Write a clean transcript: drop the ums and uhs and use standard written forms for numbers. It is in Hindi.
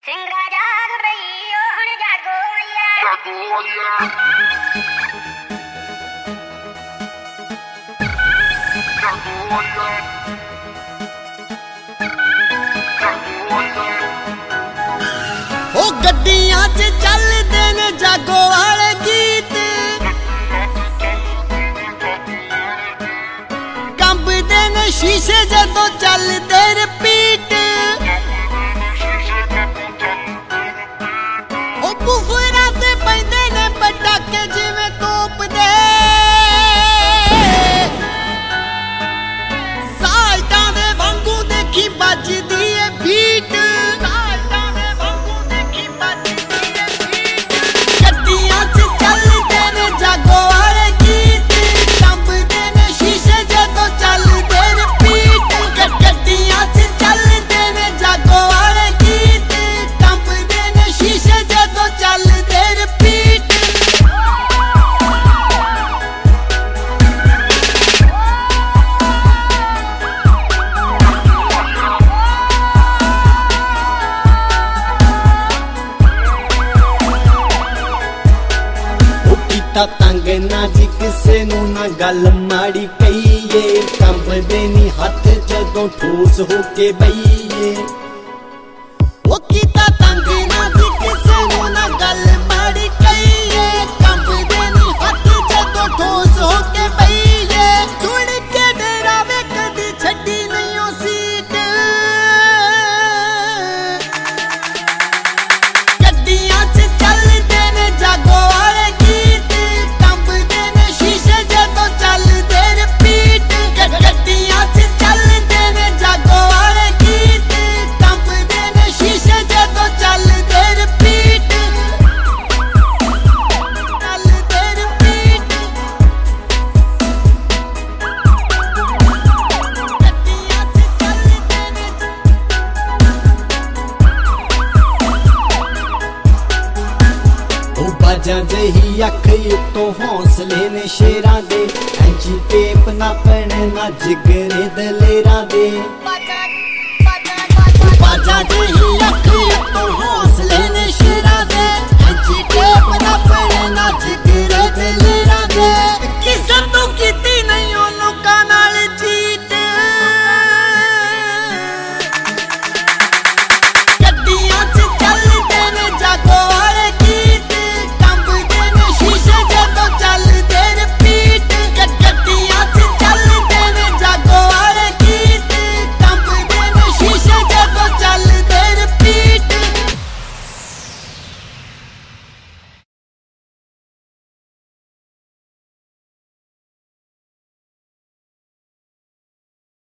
सिंगरा जाग पई ओ हुण जागो अय्या जागो अय्या जागो अय्या जागो अय्या ओ गड्डियां च चलदे ने जागो वाले गीत कंबदे ने शीशे जदों चलदे रिपीट बुफरा ते पैंदे ने पटाके जिवें तोप दे साल्टां दे वांगू देखी बजदी ए बीट साल्टां दे वांगू देखी बजदी ए बीट गड्डियां च चलदे ने जागो वाले गीत कंबदे ने शीशे जदों चलदे रिपीट गड्डियां च चलदे ने जागो वाले गीत कंबदे ने शीशे जदों चलदे रिपीट तंग ना जी किसे नू ना गल माड़ी कहीए कंबदे नी हथ जदों ठोस होके बईए ओ कीता तंग ना जी किसे नू ना गल माड़ी कहीए कंबदे नी हथ जदों ठोस होके बईए सुन के डरावे कदी छड्डी नहीं ओ सीट गड्डियां च चलदे ने जागो वाले गीत कंबदे ने शीशे जदों चलदे रिपीट गड्डियां च चलदे ने जागो वाले गीत कंबदे ने शीशे जदों चलदे रिपीट चलदे रिपीट गड्डियां च चलदे ने बाजा जही अख उत्तों हौसले ने शेरां दे ऐंची टेप ना पैने ना जिगरे दलेरां दे बाजा जही अख उत्तों हौसले ने शेरां दे ऐंची टेप ना पैने ना जिगरे दलेरां